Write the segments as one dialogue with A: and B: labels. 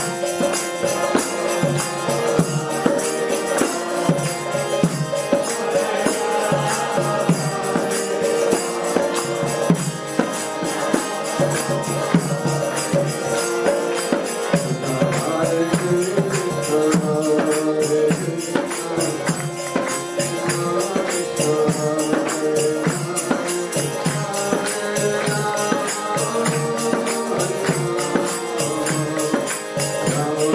A: Ram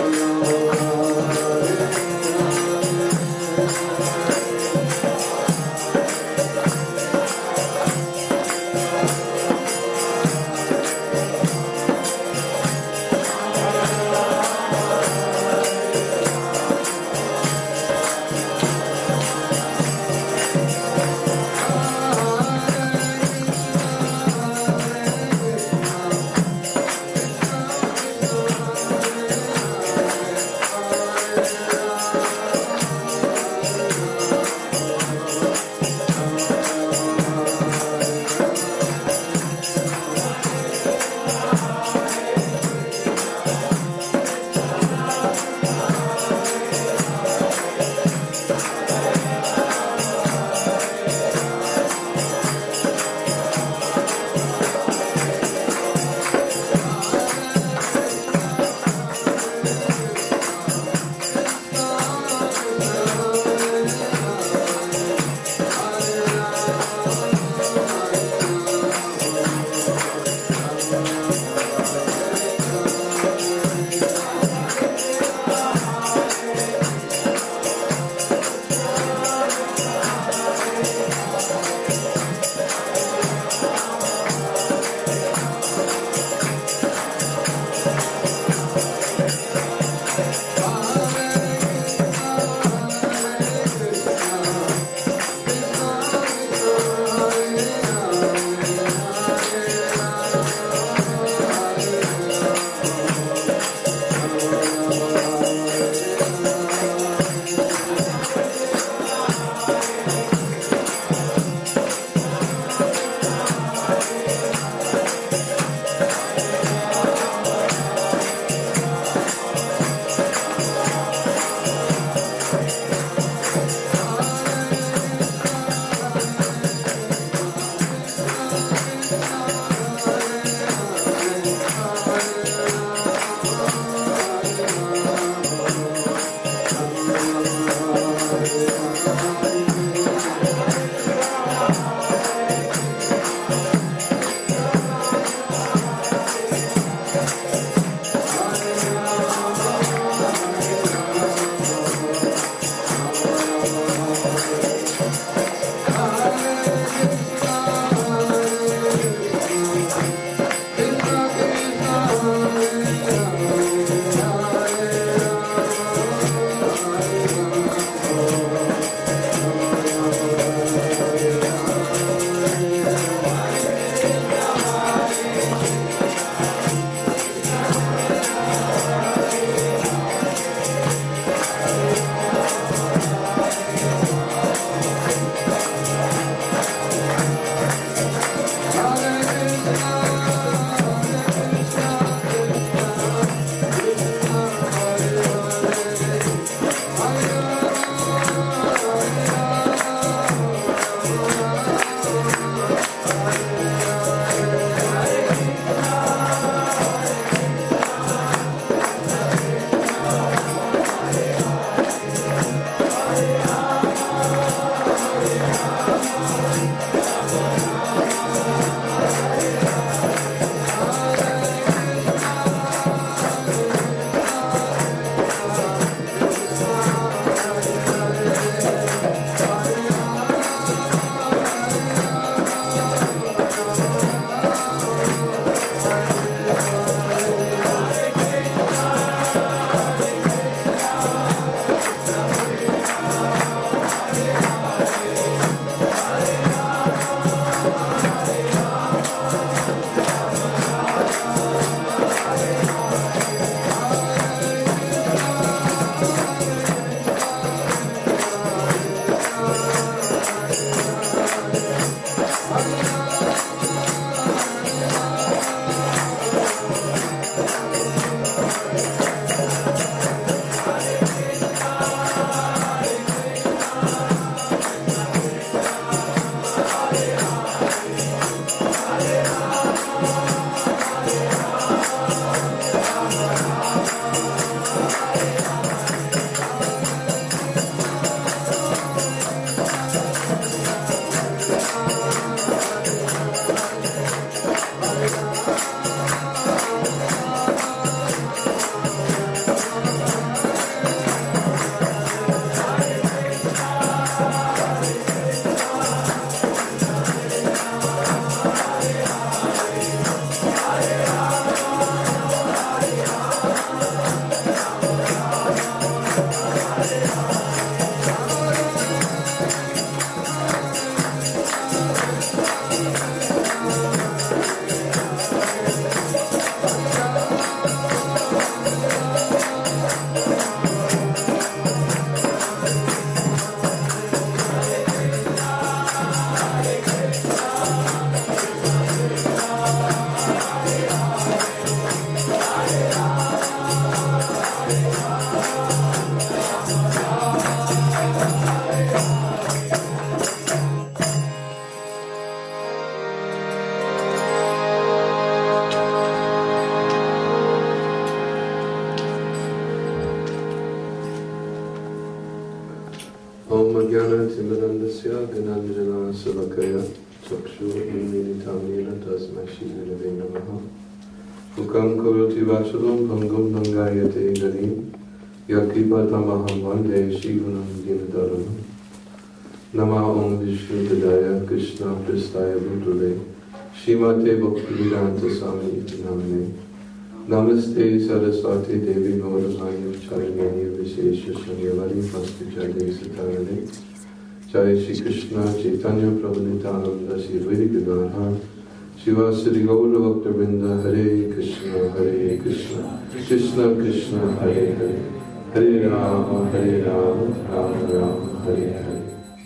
A: Om Ajnana-timirandasya Gananjana Savakaya Chakshu Unmilitamena Tasmai Shri Namaha Mukam Karoti Vasalam Bhangam Bhangayate Garim Yakipatamaham Vande Shivanam Dinadaram Nama Om Vishnu Padaya Krishna Pristaya Bhutale Shrimate Bhaktivedanta Swami Namane Namaste Saraswati Devi Gauravani Charanani Vishesha Shanyavari Bhakti Jayade Satarane Jai Shri Krishna Chaitanya Prabhu Nityananda Shri Advaita Gadadhar Shivasari Gaura Bhakta Hare Krishna Krishna Krishna Hare Hare Hare Rama Rama Rama Hare Hare.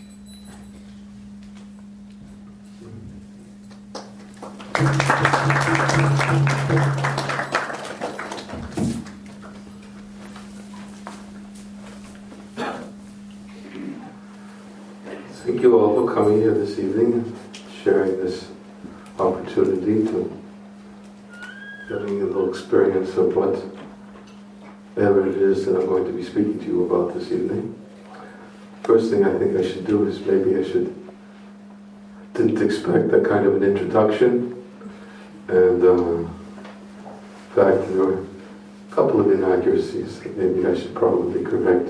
A: Thank you all for coming here this evening, sharing this opportunity to getting a little experience of whatever it is that I'm going to be speaking to you about this evening. First thing I think I should do is maybe didn't expect that kind of an introduction, and in fact there were a couple of inaccuracies that maybe I should probably correct,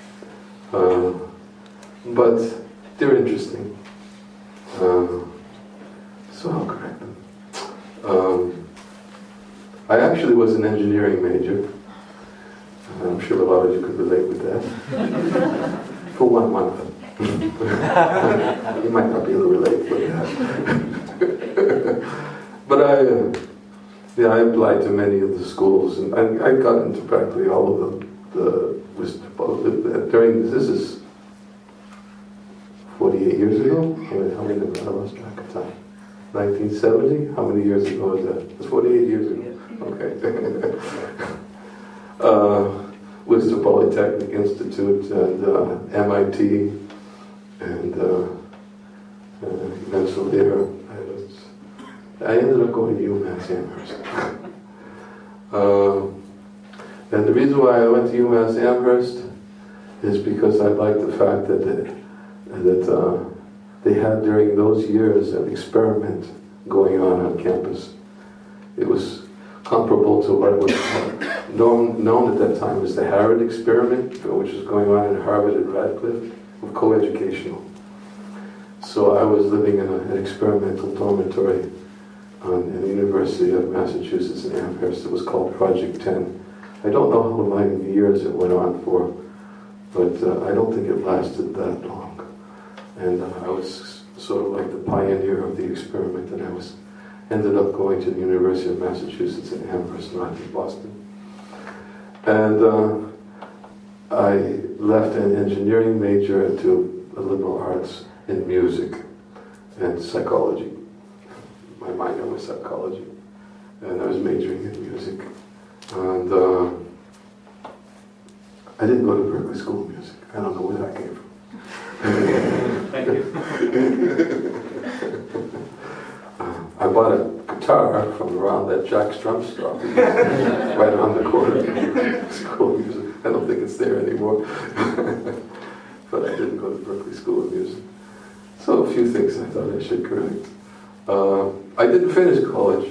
A: but they're interesting, so I'll correct them. I actually was an engineering major. I'm sure a lot of you could relate with that. For 1 month. You might not be able to relate with that. But I applied to many of the schools, and I got into practically all of this is 48 years ago? How many? I lost track of time. 1970? How many years ago was that? It was 48 years ago. Okay. Worcester Polytechnic Institute and MIT, and eventually I ended up going to UMass Amherst. And the reason why I went to UMass Amherst is because I liked the fact that they had during those years an experiment going on campus. It was comparable to what was known at that time as the Harrod experiment, which was going on in Harvard and Radcliffe, co-educational. So I was living in an experimental dormitory in the University of Massachusetts in Amherst. It was called Project 10. I don't know how many years it went on for, but I don't think it lasted that long. And I was sort of like the pioneer of the experiment, and I ended up going to the University of Massachusetts in Amherst, not in Boston. And I left an engineering major into a liberal arts in music and psychology. My minor was psychology, and I was majoring in music. And I didn't go to Berklee School of Music. I don't know where that came from.
B: Thank you.
A: I bought a guitar from around that Jack Strum shop, right around the corner. School of Music. I don't think it's there anymore. But I didn't go to Berklee School of Music. So a few things I thought I should correct. I didn't finish college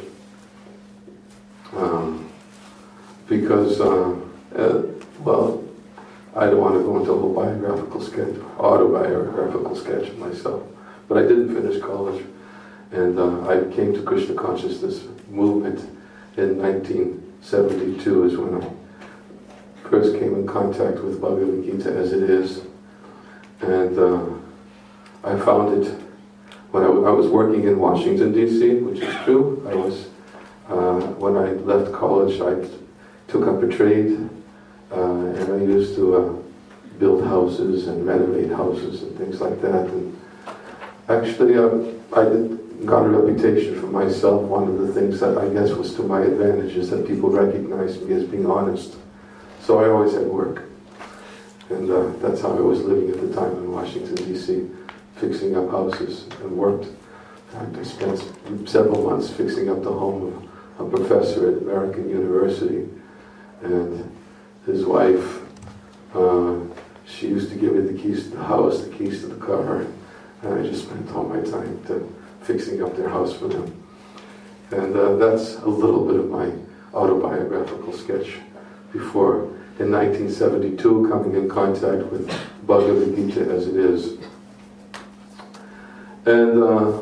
A: because, well, I don't want to go into a whole autobiographical sketch of myself. But I didn't finish college. And I came to Krishna consciousness movement in 1972 is when I first came in contact with Bhagavad Gita as it is. And I found it when I was working in Washington, D.C., which is true. When I left college, I took up a trade, and I used to build houses and renovate houses and things like that. And actually, I got a reputation for myself. One of the things that I guess was to my advantage is that people recognized me as being honest. So I always had work. And that's how I was living at the time in Washington, D.C., fixing up houses and worked. I spent several months fixing up the home of a professor at American University. And his wife, she used to give me the keys to the house, the keys to the car, and I just spent all my time fixing up their house for them. And that's a little bit of my autobiographical sketch before, in 1972, coming in contact with Bhagavad Gita as it is. And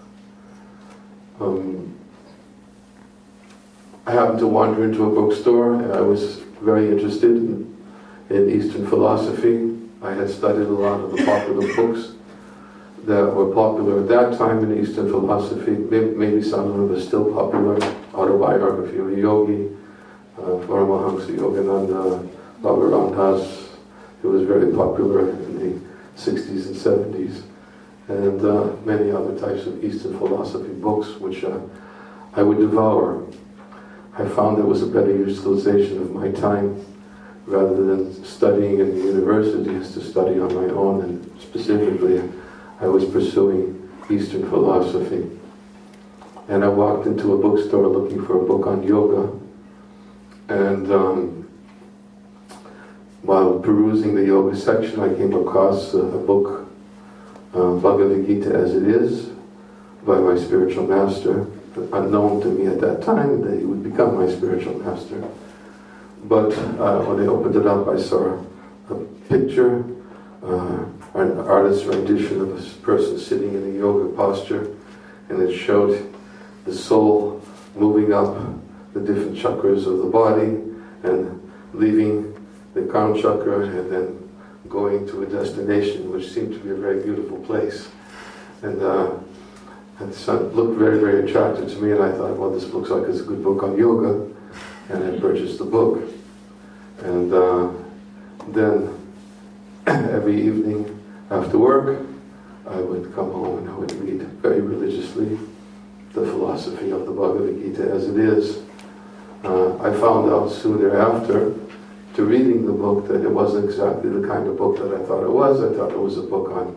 A: I happened to wander into a bookstore, and I was very interested in Eastern philosophy. I had studied a lot of the popular books that were popular at that time in Eastern philosophy. Maybe some of them are still popular. Autobiography of a Yogi, Paramahansa Yogananda, Baba Ram Das. It was very popular in the 60s and 70s. And many other types of Eastern philosophy books, which I would devour. I found it was a better utilization of my time, rather than studying in the universities, to study on my own, and specifically I was pursuing Eastern philosophy. And I walked into a bookstore looking for a book on yoga, and while perusing the yoga section, I came across a book, Bhagavad Gita as it is, by my spiritual master, unknown to me at that time that he would become my spiritual master. But when I opened it up, I saw a picture, an artist's rendition of a person sitting in a yoga posture, and it showed the soul moving up the different chakras of the body and leaving the crown chakra and then going to a destination which seemed to be a very beautiful place. And so it looked very, very attractive to me, and I thought, well, this looks like it's a good book on yoga, and I purchased the book. And then every evening after work, I would come home and I would read very religiously the philosophy of the Bhagavad Gita as it is. I found out soon thereafter, to reading the book, that it wasn't exactly the kind of book that I thought it was. I thought it was a book on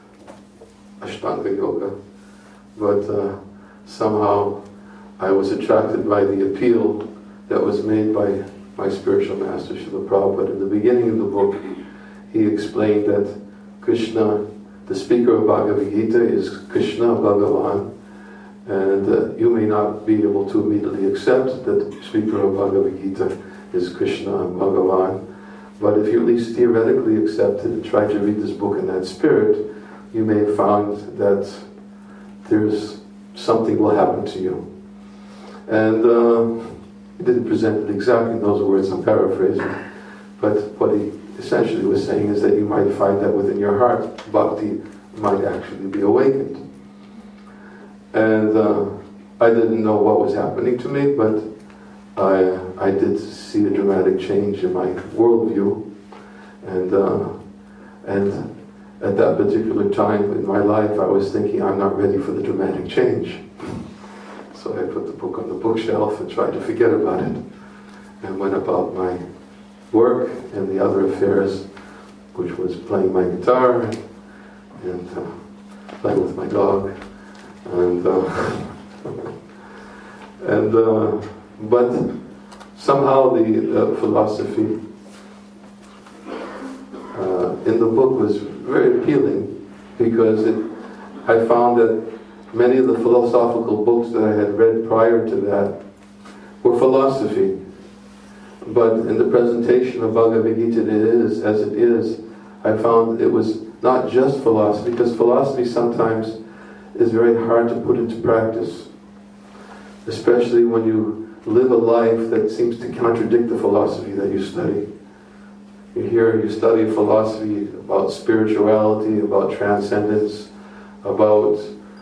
A: Ashtanga Yoga. But somehow I was attracted by the appeal that was made by my spiritual master, Srila Prabhupada. In the beginning of the book, he explained that Krishna, the speaker of Bhagavad Gita, is Krishna, Bhagavan, and you may not be able to immediately accept that the speaker of Bhagavad Gita is Krishna and Bhagavan, but if you at least theoretically accept it and try to read this book in that spirit, you may have found that there's something will happen to you. And he didn't present it exactly in those words, I'm paraphrasing, but what he essentially was saying is that you might find that within your heart, bhakti might actually be awakened. And I didn't know what was happening to me, but I did see a dramatic change in my worldview, and at that particular time in my life, I was thinking, I'm not ready for the dramatic change. So I put the book on the bookshelf and tried to forget about it, and went about my work and the other affairs, which was playing my guitar and playing with my dog, but somehow the philosophy in the book was very appealing, because I found that many of the philosophical books that I had read prior to that were philosophy. But in the presentation of Bhagavad Gita as it is, I found it was not just philosophy, because philosophy sometimes is very hard to put into practice, especially when you live a life that seems to contradict the philosophy that you study. You study philosophy about spirituality, about transcendence, about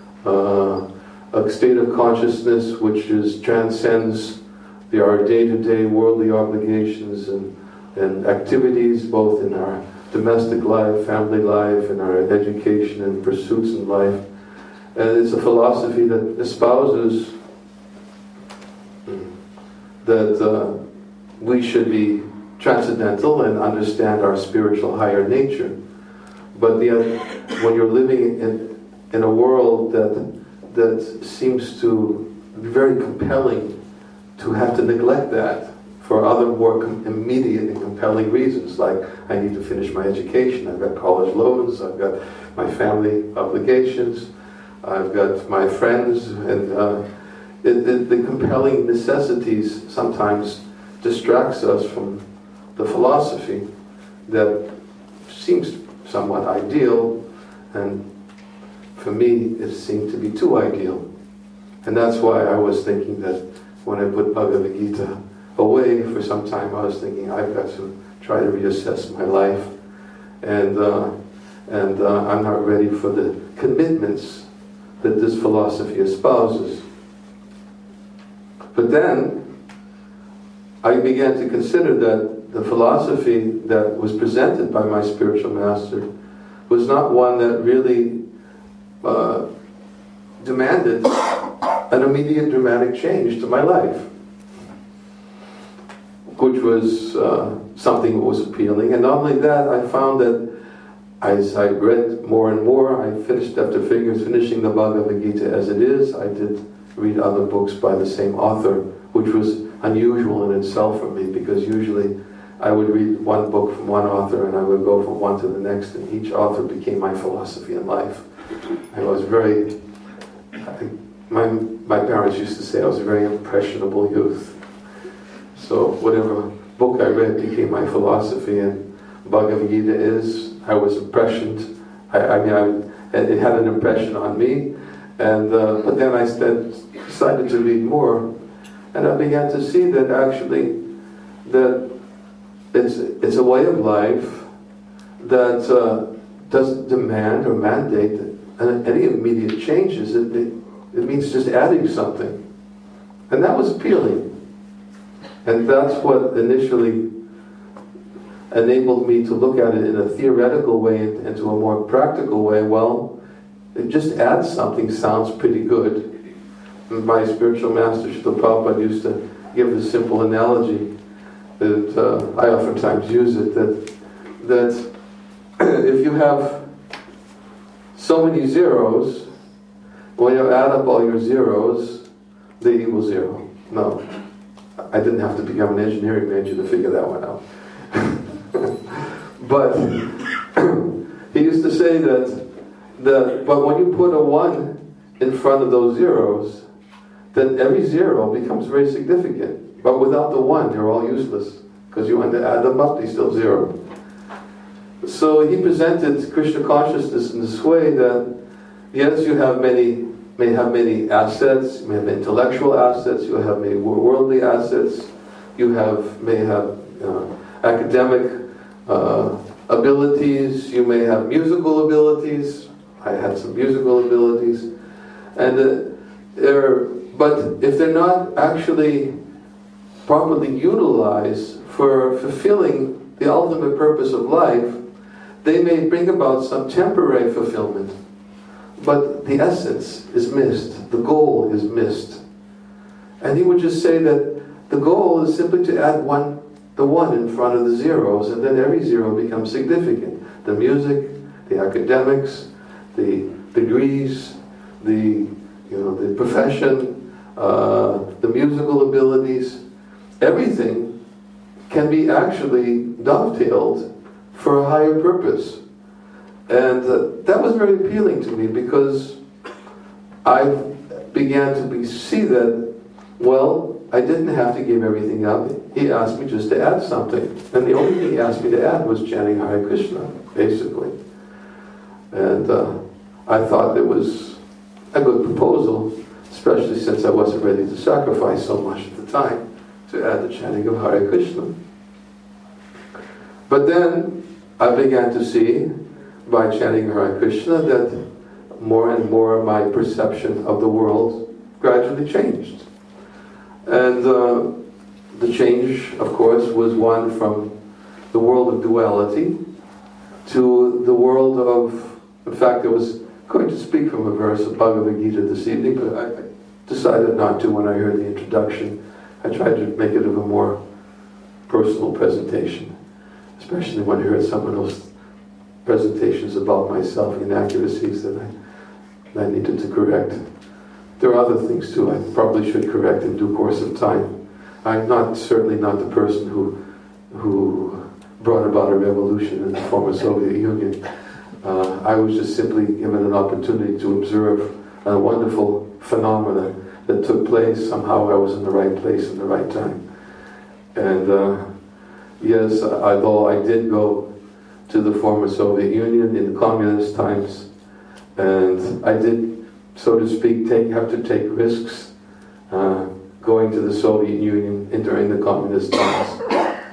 A: a state of consciousness which transcends our day-to-day worldly obligations and activities, both in our domestic life, family life, and our education and pursuits in life. And it's a philosophy that espouses that we should be transcendental and understand our spiritual higher nature. But yet, when you're living in a world that seems to be very compelling to have to neglect that, for other more immediate and compelling reasons, like I need to finish my education, I've got college loans, I've got my family obligations, I've got my friends, and the compelling necessities sometimes distracts us from the philosophy that seems somewhat ideal, and for me it seemed to be too ideal. And that's why I was thinking that when I put Bhagavad Gita away for some time, I was thinking I've got to try to reassess my life, and I'm not ready for the commitments that this philosophy espouses. But then I began to consider that the philosophy that was presented by my spiritual master was not one that really demanded an immediate dramatic change to my life, which was something that was appealing. And not only that, I found that as I read more and more, I finished after finishing the Bhagavad Gita as it is. I did read other books by the same author, which was unusual in itself for me, because usually I would read one book from one author and I would go from one to the next, and each author became my philosophy in life. I was my parents used to say I was a very impressionable youth. So whatever book I read became my philosophy, and Bhagavad Gita is, I was impressioned. It had an impression on me, and but then I decided to read more, and I began to see that actually that it's a way of life that doesn't demand or mandate any immediate changes. It means just adding something, and that was appealing, and that's what initially enabled me to look at it in a theoretical way and to a more practical way. Well, it just adds something sounds pretty good. My spiritual master Srila Prabhupada used to give the simple analogy that I oftentimes use it, that if you have so many zeros, when you add up all your zeros, they equal zero. No, I didn't have to become an engineering major to figure that one out. But he used to say but when you put a 1 in front of those zeros, then every zero becomes very significant. But without the 1, they're all useless, because you want to add them up, they still zero. So he presented Krishna consciousness in this way that, yes, you may have many assets, you may have intellectual assets, you have many worldly assets, you may have academic abilities, you may have musical abilities. I had some musical abilities, and but if they're not actually properly utilized for fulfilling the ultimate purpose of life, they may bring about some temporary fulfillment, but the essence is missed, the goal is missed. And he would just say that the goal is simply to add the 1 in front of the zeros, and then every zero becomes significant. The music, the academics, the degrees, the profession, the musical abilities, everything can be actually dovetailed for a higher purpose. And that was very appealing to me, because I began to see that, well, I didn't have to give everything up. He asked me just to add something. And the only thing he asked me to add was chanting Hare Krishna, basically. And I thought it was a good proposal, especially since I wasn't ready to sacrifice so much at the time to add the chanting of Hare Krishna. But then I began to see, by chanting Hare Krishna, that more and more my perception of the world gradually changed. And the change, of course, was one from the world of duality to the world of, in fact, I was going to speak from a verse of Bhagavad Gita this evening, but I decided not to when I heard the introduction. I tried to make it of a more personal presentation, especially when I heard someone else's presentations about myself, inaccuracies that I needed to correct. There are other things too I probably should correct in due course of time. I'm certainly not the person who brought about a revolution in the former Soviet Union. I was just simply given an opportunity to observe a wonderful phenomena that took place. Somehow I was in the right place in the right time. And yes, although I did go to the former Soviet Union in the communist times, and I did, so to speak, have to take risks going to the Soviet Union and during the communist times.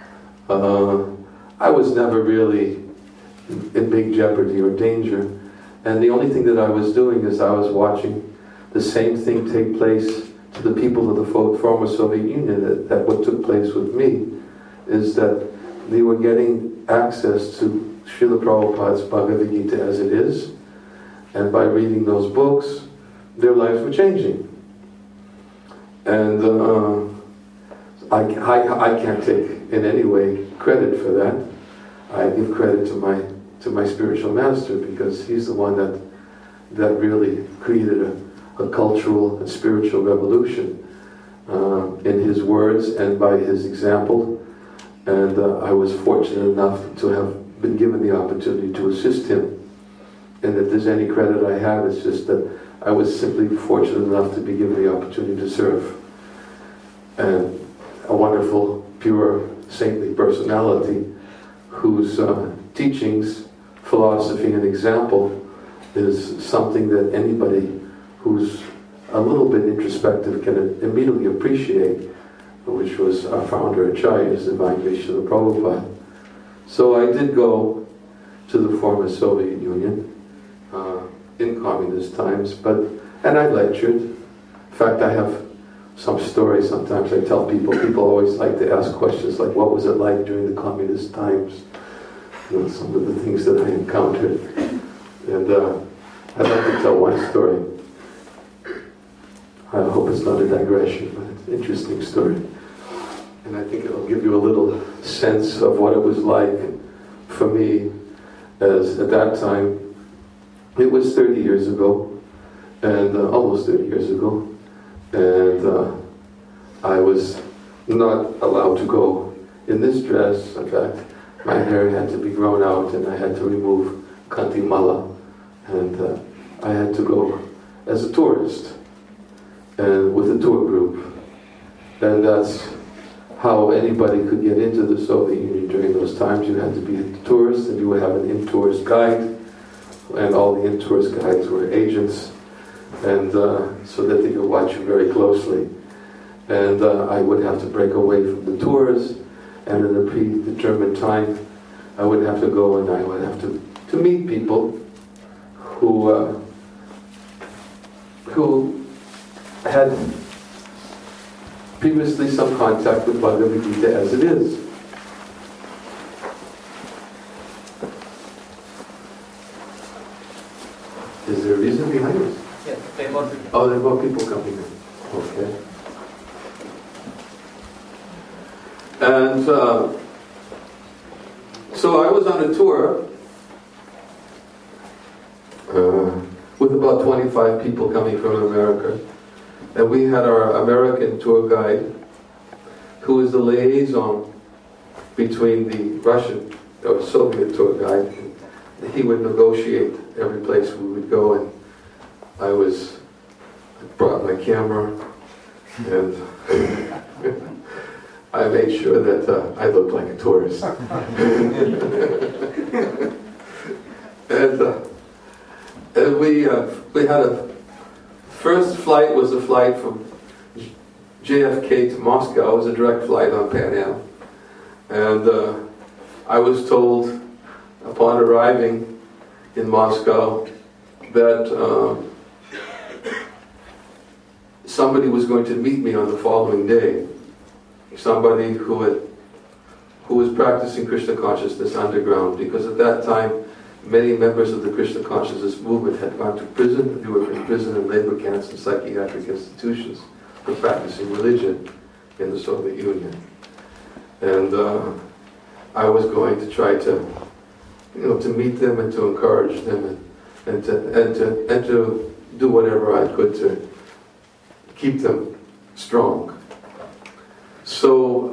A: I was never really in big jeopardy or danger, and the only thing that I was doing is I was watching the same thing take place to the people of the former Soviet Union that what took place with me, is that they were getting access to Srila Prabhupada's Bhagavad Gita as it is, and by reading those books, their lives were changing. And I can't take in any way credit for that. I give credit to my spiritual master, because he's the one that really created a cultural and spiritual revolution in his words and by his example. And I was fortunate enough to have been given the opportunity to assist him. And if there's any credit I have, it's just that I was simply fortunate enough to be given the opportunity to serve. And a wonderful, pure, saintly personality whose teachings, philosophy, and example is something that anybody who's a little bit introspective can immediately appreciate, which was our founder Acharya, Divine Srila Prabhupada. So I did go to the former Soviet Union in communist times, and I lectured. In fact, I have some stories sometimes I tell people. People always like to ask questions like, what was it like during the communist times? You know, some of the things that I encountered. And I'd like to tell one story. I hope it's not a digression, but it's an interesting story. And I think it'll give you a little sense of what it was like for me, as at that time, it was 30 years ago, and almost 30 years ago, and I was not allowed to go in this dress. In fact, my hair had to be grown out, and I had to remove Kanti Mala, and I had to go as a tourist, and with a tour group. And that's how anybody could get into the Soviet Union during those times. You had to be a tourist, and you would have an in-tourist guide, and all the in-tourist guides were agents, and so that they could watch you very closely. And I would have to break away from the tours, and in a predetermined time, I would have to go and I would have to meet people who had previously some contact with Bhagavad Gita as it is. Is there a reason behind it?
B: Yes, they brought people.
A: Oh, there were people coming in. Okay. And so I was on a tour with about 25 people coming from America. And we had our American tour guide, who was the liaison between the Russian or Soviet tour guide. He would negotiate every place we would go, and I brought my camera, and I made sure that I looked like a tourist. And we had a first flight was a flight from JFK to Moscow. It was a direct flight on Pan Am, and I was told upon arriving in Moscow that somebody was going to meet me on the following day. Somebody who was practicing Krishna consciousness underground, because at that time many members of the Krishna consciousness movement had gone to prison. They were in prison and labor camps and psychiatric institutions for practicing religion in the Soviet Union. And I was going to try to meet them and to encourage them and to do whatever I could to keep them strong. So,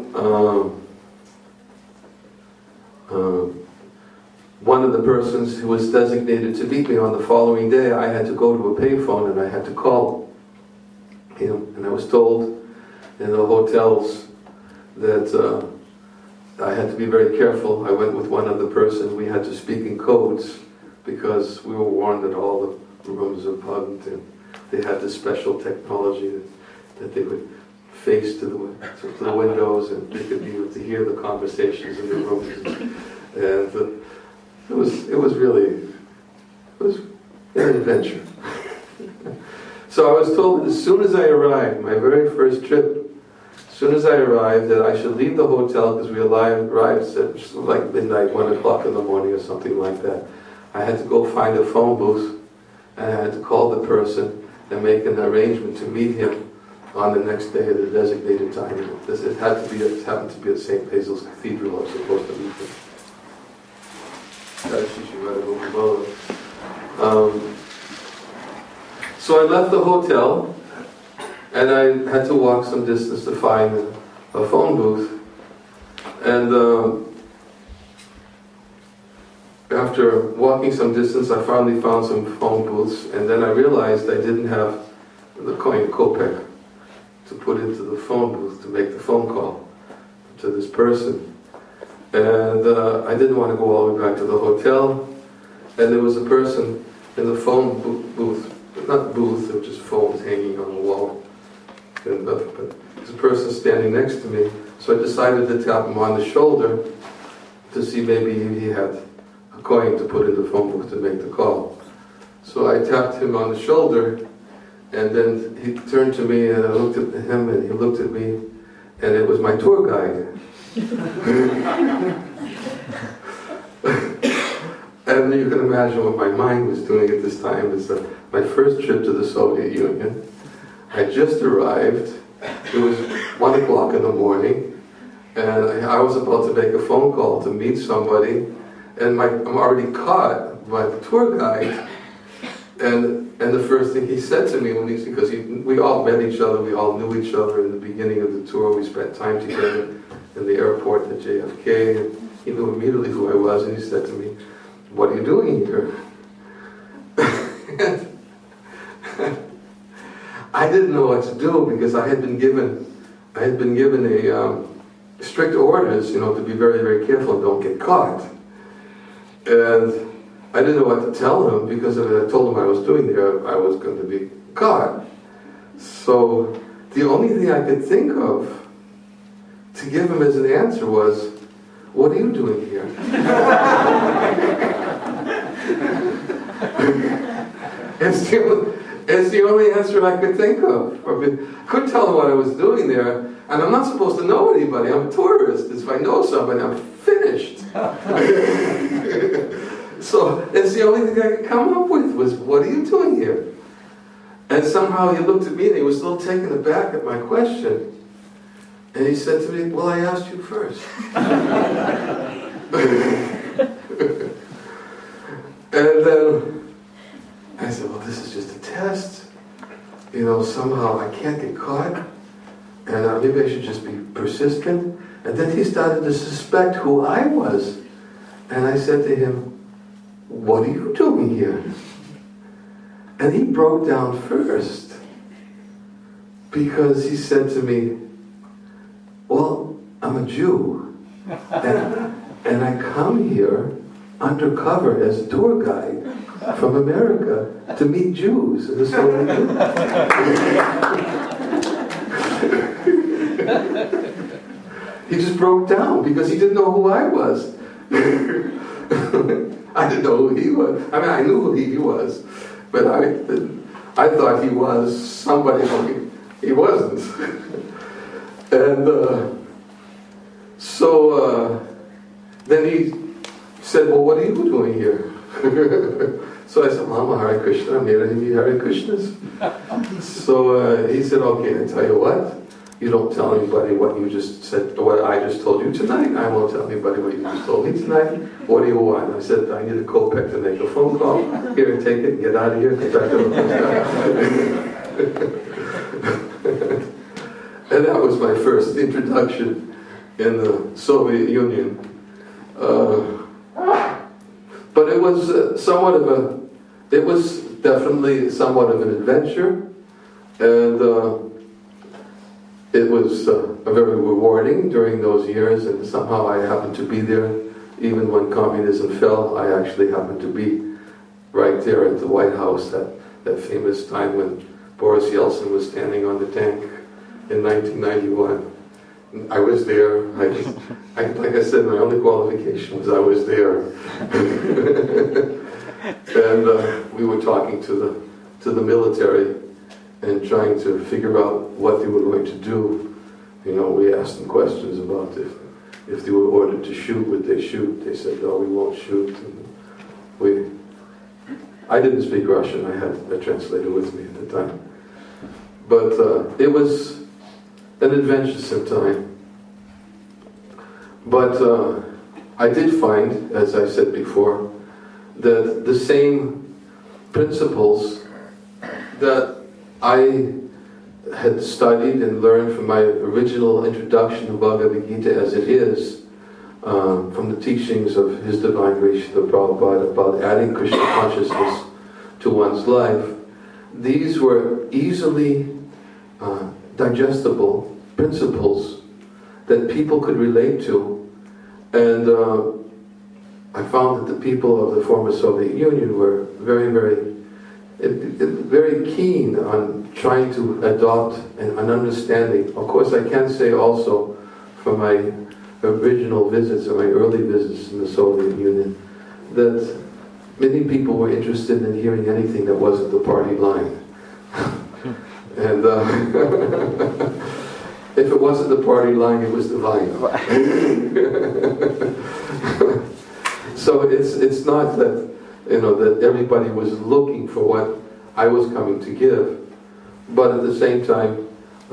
A: one of the persons who was designated to meet me on the following day, I had to go to a payphone and I had to call him. And I was told in the hotels that I had to be very careful. I went with one other person. We had to speak in codes because we were warned that all the rooms are bugged, and they had this special technology that they would face to the windows, and they could be able to hear the conversations in the rooms. And it was really an adventure. So I was told that as soon as I arrived, my very first trip, as soon as I arrived, that I should leave the hotel, because we arrived at like midnight, 1 o'clock in the morning or something like that. I had to go find a phone booth, and I had to call the person and make an arrangement to meet him on the next day at a designated time. It happened to be at St. Basil's Cathedral. I was supposed to meet him. So I left the hotel, and I had to walk some distance to find a phone booth. And after walking some distance, I finally found some phone booths, and then I realized I didn't have the coin kopek to put into the phone booth to make the phone call to this person. And I didn't want to go all the way back to the hotel, and there was a person in the phone booth, not booth, there were just phones hanging on the wall, and but there's a person standing next to me, so I decided to tap him on the shoulder to see maybe he had a coin to put in the phone booth to make the call. So I tapped him on the shoulder, and then he turned to me, and I looked at him, and he looked at me, and it was my tour guide. And you can imagine what my mind was doing at this time. It's my first trip to the Soviet Union. I just arrived. It was 1 o'clock in the morning, and I was about to make a phone call to meet somebody, and I'm already caught by the tour guide. And the first thing he said to me, because we all met each other, we all knew each other in the beginning of the tour, we spent time together in the airport at JFK, and he knew immediately who I was, and he said to me, "What are you doing here?" I didn't know what to do, because I had been given a strict orders, to be very, very careful and don't get caught. And I didn't know what to tell him, because if I told him I was doing there, I was going to be caught. So the only thing I could think of to give him as an answer was, "What are you doing here?" It's the only answer I could think of. I couldn't tell him what I was doing there, and I'm not supposed to know anybody. I'm a tourist. If I know somebody, I'm finished. So it's the only thing I could come up with was, "What are you doing here?" And somehow he looked at me, and he was still taken aback at my question. And he said to me, "Well, I asked you first." And then I said, "Well, this is just a test. Somehow I can't get caught. And maybe I should just be persistent." And then he started to suspect who I was. And I said to him, "What are you doing here?" And he broke down first, because he said to me, "Well, I'm a Jew, and I come here undercover as a tour guide from America to meet Jews in the Soviet Union." He just broke down because he didn't know who I was. I didn't know who he was. I mean, I knew who he was, but I thought he was somebody who he wasn't. And so then he said, "Well, what are you doing here?" So I said, "Well, I'm a Hare Krishna. I'm here to meet Hare Krishnas." So he said, "Okay, I tell you what. You don't tell anybody what you just said, what I just told you tonight. I won't tell anybody what you just told me tonight. What do you want?" I said, "I need a kopek to make a phone call. Here, take it and get out of here." And that was my first introduction in the Soviet Union. But it was it was definitely somewhat of an adventure, and it was very rewarding during those years, and somehow I happened to be there. Even when communism fell, I actually happened to be right there at the White House, that famous time when Boris Yeltsin was standing on the tank in 1991. I was there. Like I said, my only qualification was I was there. And we were talking to the military and trying to figure out what they were going to do. You know, we asked them questions about if they were ordered to shoot, would they shoot? They said, no, we won't shoot. And I didn't speak Russian. I had a translator with me at the time. But it was an adventuresome time. But I did find, as I said before, that the same principles that I had studied and learned from my original introduction to Bhagavad Gita as it is, from the teachings of His Divine Grace Srila Prabhupada about adding Krishna consciousness to one's life, these were easily digestible principles that people could relate to. And I found that the people of the former Soviet Union were very, very keen on trying to adopt an understanding. Of course, I can say also from my original visits or my early visits in the Soviet Union that many people were interested in hearing anything that wasn't the party line. And if it wasn't the party line, it was the vine. So it's not that, you know, that everybody was looking for what I was coming to give, but at the same time,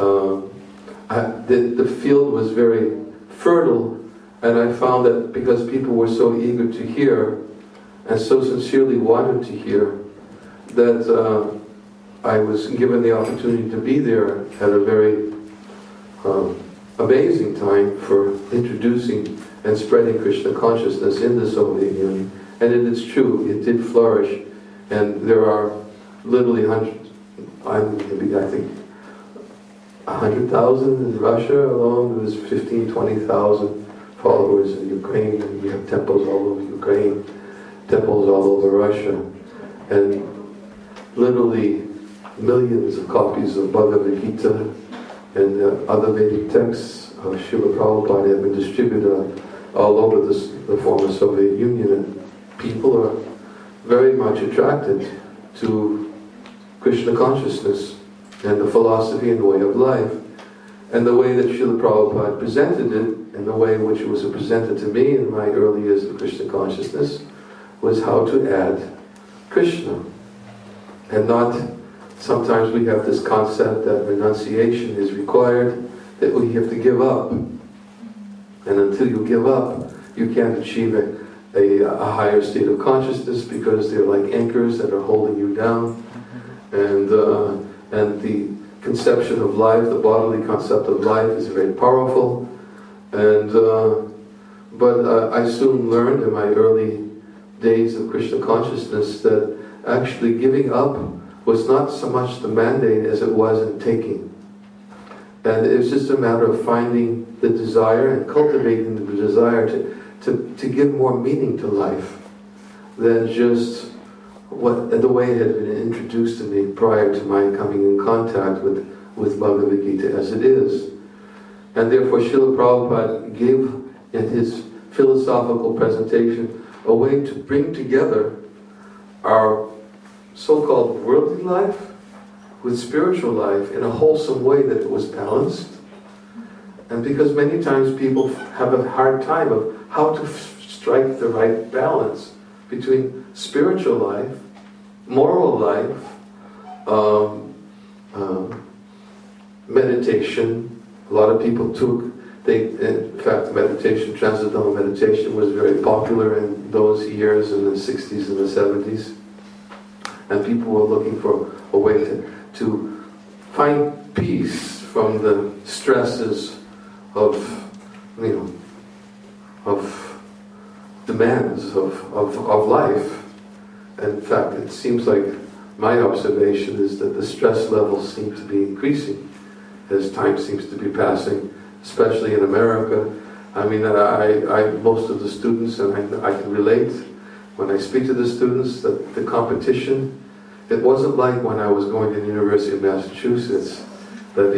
A: the field was very fertile, and I found that because people were so eager to hear and so sincerely wanted to hear, that I was given the opportunity to be there at a very amazing time for introducing and spreading Krishna consciousness in the Soviet Union. And it is true, it did flourish, and there are literally hundreds, I think 100,000 in Russia alone. There's 20,000 followers in Ukraine, and we have temples all over Ukraine, temples all over Russia, and literally millions of copies of Bhagavad Gita and other Vedic texts of Srila Prabhupada have been distributed all over the former Soviet Union, and people are very much attracted to Krishna consciousness and the philosophy and the way of life. And the way that Srila Prabhupada presented it, and the way in which it was presented to me in my early years of Krishna consciousness, was how to add Krishna. And not, sometimes we have this concept that renunciation is required, that we have to give up. And until you give up, you can't achieve a higher state of consciousness, because they're like anchors that are holding you down. And the conception of life, the bodily concept of life, is very powerful. And but I soon learned in my early days of Krishna consciousness that actually giving up was not so much the mandate as it was in taking. And it's just a matter of finding the desire and cultivating the desire to give more meaning to life than just the way it had been introduced to me prior to my coming in contact with Bhagavad Gita as it is. And therefore Srila Prabhupada gave in his philosophical presentation a way to bring together our so-called worldly life with spiritual life in a wholesome way that it was balanced. And because many times people have a hard time of how to strike the right balance between spiritual life, moral life, meditation. A lot of people in fact, meditation, transcendental meditation was very popular in those years, in the 60s and the 70s. And people were looking for a way to find peace, from the stresses of, of demands of life. And in fact, it seems like my observation is that the stress levels seem to be increasing as time seems to be passing, especially in America. I mean, most of the students, and I can relate when I speak to the students, that the competition, it wasn't like when I was going to the University of Massachusetts, that,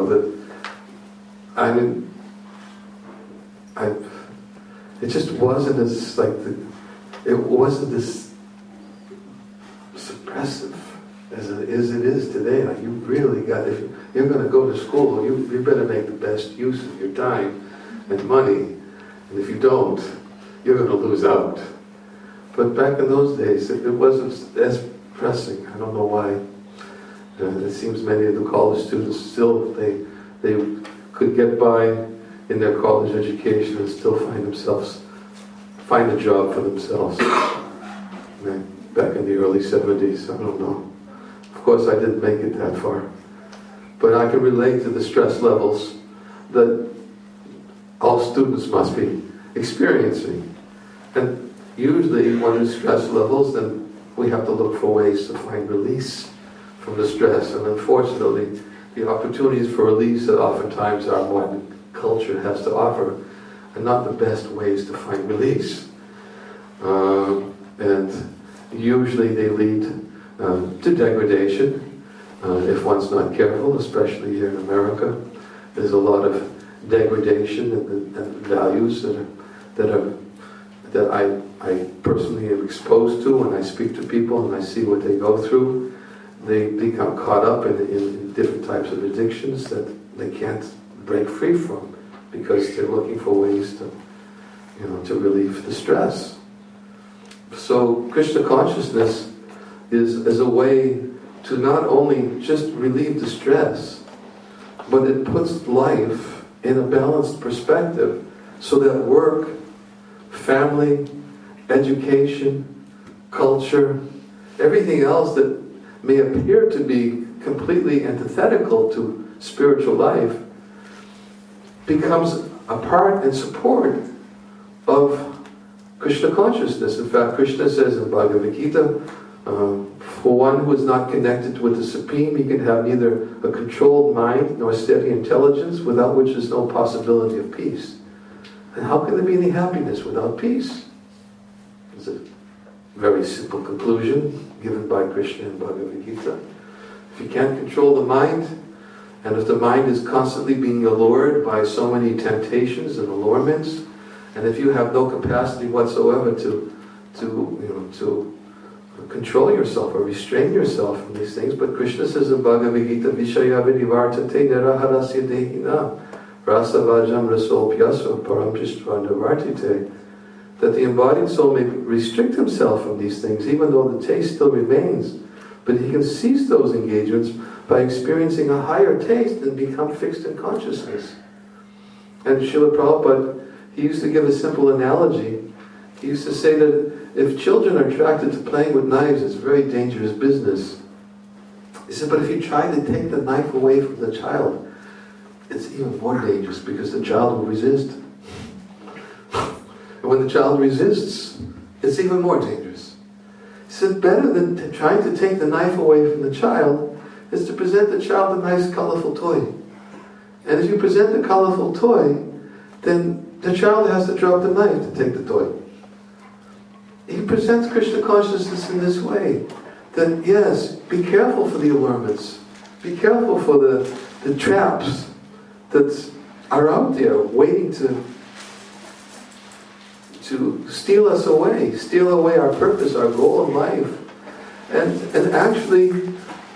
A: it just wasn't as, it wasn't as suppressive as it is today. Like, you really got, if you're going to go to school, you better make the best use of your time and money, and if you don't, you're going to lose out. But back in those days, it wasn't as pressing. I don't know why. It seems many of the college students still, they could get by in their college education and still find a job for themselves. Back in the early 70s, I don't know. Of course, I didn't make it that far. But I can relate to the stress levels that all students must be experiencing. And usually when there's stress levels, then we have to look for ways to find release from the stress. And unfortunately, the opportunities for release that oftentimes our modern culture has to offer are not the best ways to find release. And usually they lead to degradation if one's not careful, especially here in America. There's a lot of degradation and values that I personally am exposed to when I speak to people and I see what they go through. They become caught up in different types of addictions that they can't break free from because they're looking for ways to relieve the stress. So Krishna consciousness is a way to not only just relieve the stress, but it puts life in a balanced perspective so that work, family, education, culture, everything else that may appear to be completely antithetical to spiritual life becomes a part and support of Krishna consciousness. In fact, Krishna says in Bhagavad Gita, for one who is not connected with the Supreme, he can have neither a controlled mind nor steady intelligence, without which is no possibility of peace. And how can there be any happiness without peace? It's a very simple conclusion given by Krishna in Bhagavad Gita. If you can't control the mind, and if the mind is constantly being allured by so many temptations and allurements, and if you have no capacity whatsoever to control yourself or restrain yourself from these things, but Krishna says in Bhagavad Gita, Vishaya vinivartate niraharasya dehina rasavajam rasolpyaso param jishtva nivartite, that the embodied soul may restrict himself from these things, even though the taste still remains, but he can cease those engagements by experiencing a higher taste and become fixed in consciousness. And Srila Prabhupada, he used to give a simple analogy. He used to say that if children are attracted to playing with knives, it's a very dangerous business. He said, but if you try to take the knife away from the child, it's even more dangerous because the child will resist. And when the child resists, it's even more dangerous. He said, better than trying to take the knife away from the child is to present the child a nice colorful toy. And if you present the colorful toy, then the child has to drop the knife to take the toy. He presents Krishna consciousness in this way. That yes, be careful for the allurements. Be careful for the traps that are out there waiting to steal us away, steal away our purpose, our goal in life. And actually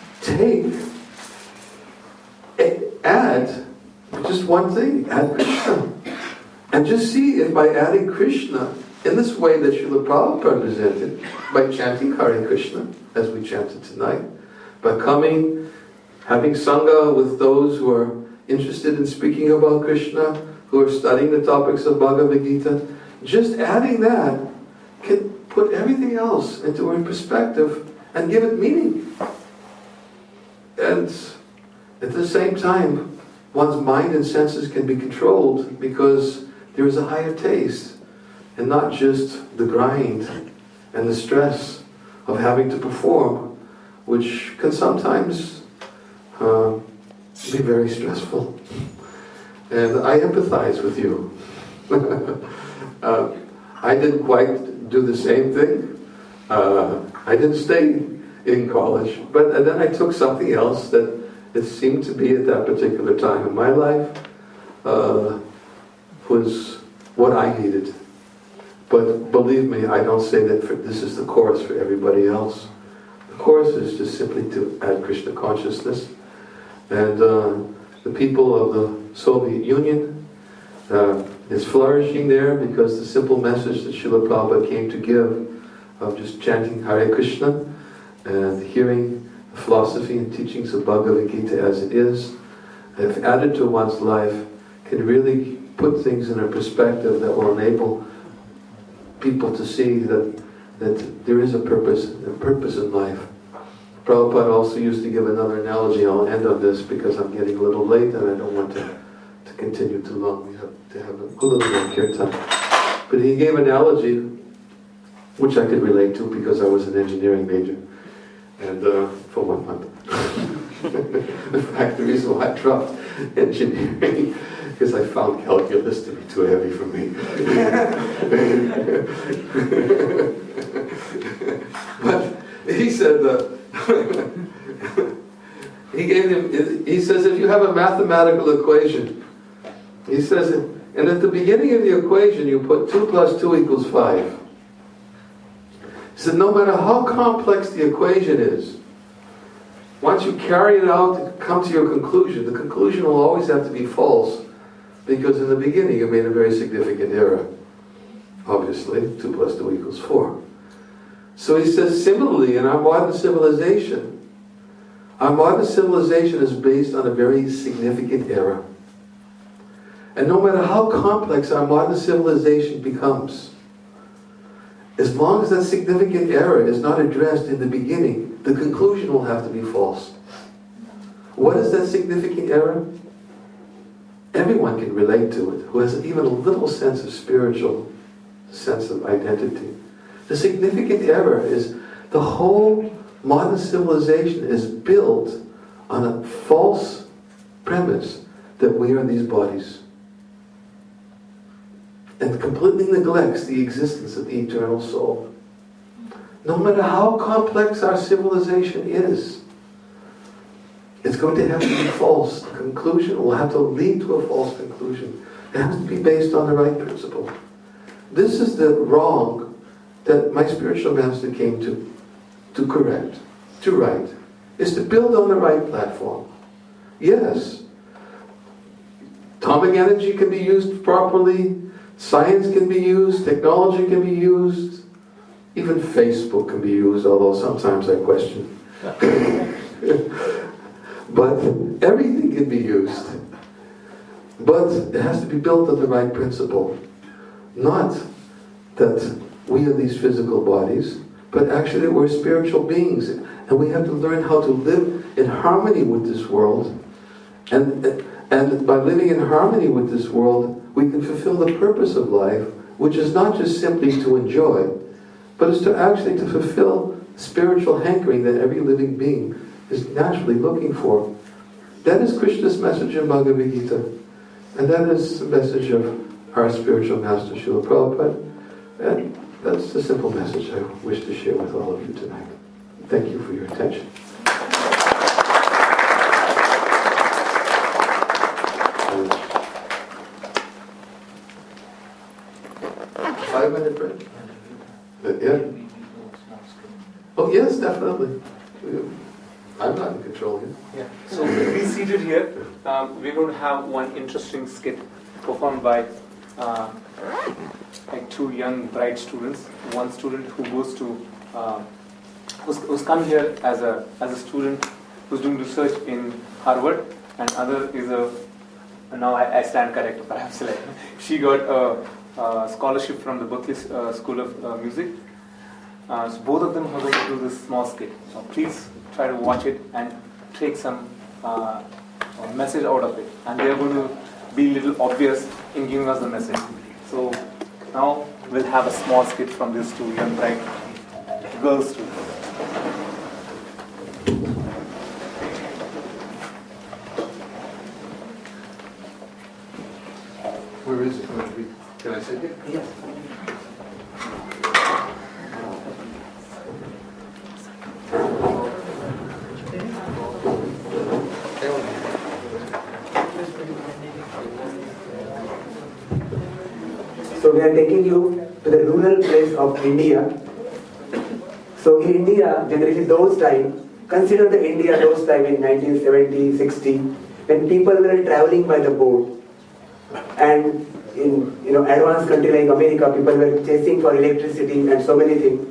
A: add just one thing, add Krishna. And just see if by adding Krishna in this way that Srila Prabhupada presented, by chanting Hare Krishna, as we chanted tonight, by coming, having Sangha with those who are interested in speaking about Krishna, who are studying the topics of Bhagavad Gita, just adding that can put everything else into a perspective and give it meaning. And at the same time, one's mind and senses can be controlled because there is a higher taste, and not just the grind and the stress of having to perform, which can sometimes be very stressful. And I empathize with you. I didn't quite do the same thing. I didn't stay in college, but then I took something else that it seemed to be at that particular time in my life was what I needed. But believe me, I don't say that this is the course for everybody else. The course is just simply to add Krishna consciousness. And the people of the Soviet Union is flourishing there because the simple message that Srila Prabhupada came to give of just chanting Hare Krishna and hearing the philosophy and teachings of Bhagavad Gita as it is, if added to one's life, can really put things in a perspective that will enable people to see that there is a purpose in life. Prabhupada also used to give another analogy. I'll end on this because I'm getting a little late and I don't want to continue too long. We have to have a little more kirtan. But he gave an analogy which I could relate to because I was an engineering major, and for 1 month. In fact, the reason why I dropped engineering because I found calculus to be too heavy for me. But he said he says if you have a mathematical equation, he says, and at the beginning of the equation you put 2 plus 2 equals 5. He said no matter how complex the equation is, once you carry it out to come to your conclusion, the conclusion will always have to be false, because in the beginning you made a very significant error. Obviously, 2 plus 2 equals 4. So he says, similarly, in our modern civilization is based on a very significant error. And no matter how complex our modern civilization becomes, as long as that significant error is not addressed in the beginning, the conclusion will have to be false. What is that significant error? Everyone can relate to it, who has even a little sense of spiritual sense of identity. The significant error is the whole modern civilization is built on a false premise that we are these bodies, and completely neglects the existence of the eternal soul. No matter how complex our civilization is, it's going to have to be false. The conclusion will have to lead to a false conclusion. It has to be based on the right principle. This is the wrong that my spiritual master came to correct, to right, is to build on the right platform. Yes, atomic energy can be used properly, science can be used, technology can be used, even Facebook can be used, although sometimes I question. But everything can be used. But it has to be built on the right principle. Not that we are these physical bodies, but actually that we're spiritual beings. And we have to learn how to live in harmony with this world. And by living in harmony with this world, we can fulfill the purpose of life, which is not just simply to enjoy, but is to actually to fulfill spiritual hankering that every living being is naturally looking for. That is Krishna's message in Bhagavad Gita. And that is the message of our spiritual master, Srila Prabhupada. And that's the simple message I wish to share with all of you tonight. Thank you for your attention. 5-minute break? Yeah. Oh yes, definitely. I'm not in control here.
B: Yeah. So be seated here. We're going to have one interesting skit performed by like 2 young bright students. One student who goes to who's come here as a student who's doing research in Harvard, and other is now I stand corrected perhaps, like she got a scholarship from the Berkeley School of Music. So both of them are going to do this small skit. So please try to watch it and take some message out of it, and they are going to be a little obvious in giving us the message. So now we'll have a small skit from these two young bright girls too.
A: Where is it going to be? Can I sit here?
C: Yes. So we are taking you to the rural place of India. So in India, generally those times, consider the India those time in 1970, 60, when people were traveling by the boat. And in advanced country like America, people were chasing for electricity and so many things.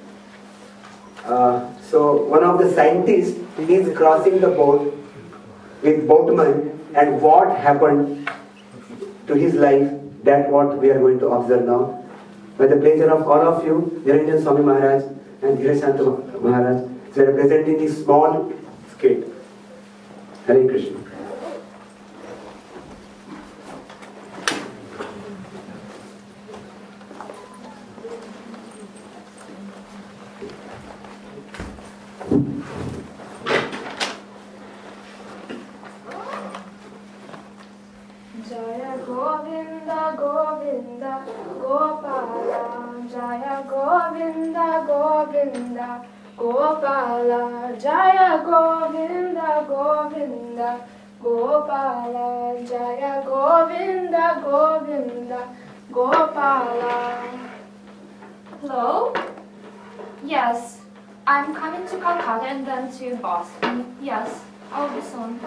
C: So one of the scientists is crossing the boat with boatman, and what happened to his life, that's what we are going to observe now. With the pleasure of all of you, Niranjan Swami Maharaj and Dhirashanta Maharaj, they are presenting this small skit. Hare Krishna.
D: Jaya Govinda Govinda Gopala Jaya Govinda Govinda Gopala Jaya Govinda Govinda Gopala Jaya Govinda Govinda Gopala.
E: Hello? Yes, I'm coming to Calcutta and then to Boston. Yes, I'll be soon.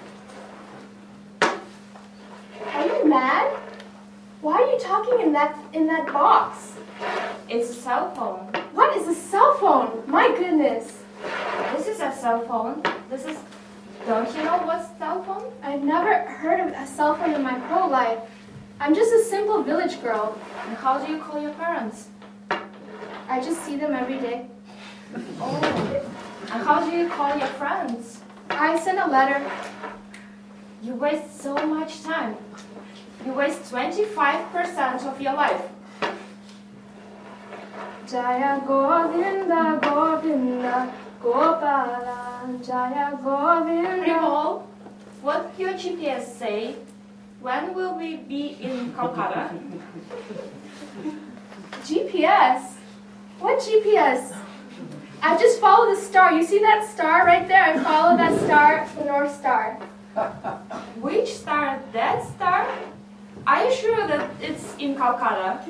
D: Are you mad? Why are you talking in that box?
E: It's a cell phone.
D: What is a cell phone? My goodness.
E: This is a cell phone. Don't you know what's cell phone?
D: I've never heard of a cell phone in my whole life. I'm just a simple village girl.
E: And how do you call your parents?
D: I just see them every day.
E: Oh. And how do you call your friends?
D: I send a letter.
E: You waste so much time. You waste 25% of your life.
D: Jaya Govinda Govinda Gopala Jaya Govinda.
E: Ribol, what your GPS say? When will we be in Calcutta?
D: GPS? What GPS? I just follow the star. You see that star right there? I follow that star, the North Star.
E: Which star? That star? Are you sure that it's in Calcutta?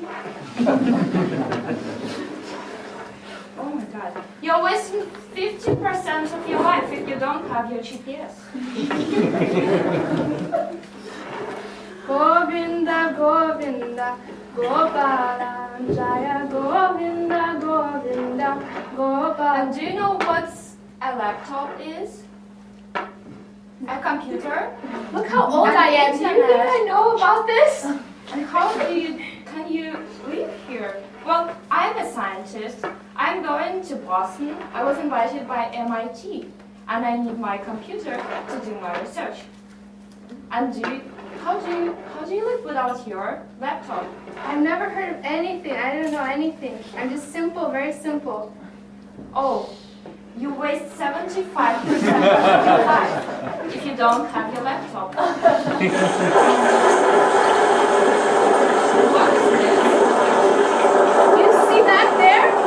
E: Oh my God. You're wasting 50% of your life if you don't have your GPS.
D: Govinda Govinda Gopala Jaya Govinda Govinda Gopala.
E: And do you know what a laptop is? A computer?
D: Look how old I am. Do you think I know about this?
E: And how can you live here? Well, I'm a scientist. I'm going to Boston. I was invited by MIT, and I need my computer to do my research. And how do you live without your laptop?
D: I've never heard of anything. I don't know anything. I'm just simple, very simple.
E: Oh, you waste 75% of your life if you don't have your laptop.
D: You see that there?